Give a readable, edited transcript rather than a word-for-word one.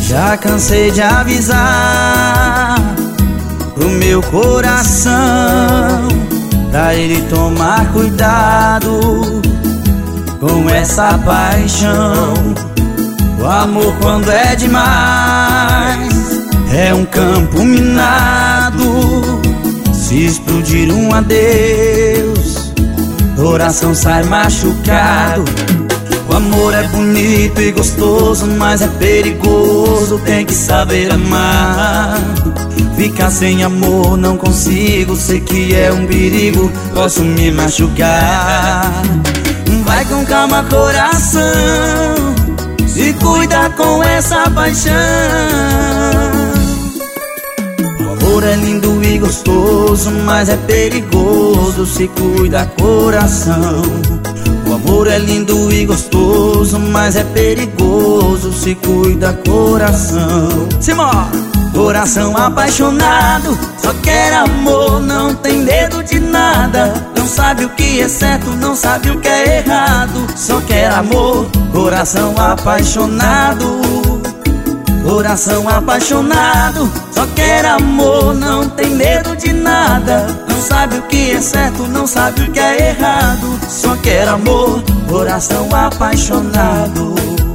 Já cansei de avisar pro meu coração, pra ele tomar cuidado com essa paixão. O amor, quando é demais, é um campo minado. Se explodir um adeus, coração sai machucado. O amor é bonito e gostoso, mas é perigoso, tem que saber amar. Ficar sem amor não consigo, sei que é um perigo, posso me machucar. Vai com calma, coração, se cuida com essa paixão. O amor é lindo e gostoso, mas é perigoso, se cuida, coração. O amor é lindo e gostoso, mas é perigoso, se cuida, coração. Simbora! Coração apaixonado, só quer amor, não tem medo de nada. Não sabe o que é certo, não sabe o que é errado, só quer amor. Coração apaixonado, coração apaixonado, só quer amor, não tem medo de nada. Não sabe o que é certo, não sabe o que é errado, só quer amor. Coração apaixonado.